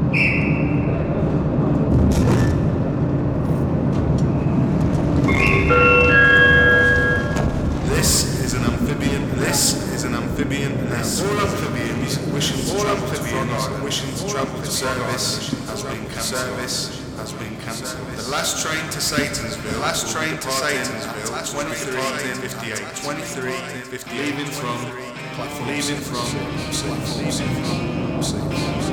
wishing to travel to service has been cancelled. The last train to Satansville. 23:58. Leaving from platform 6.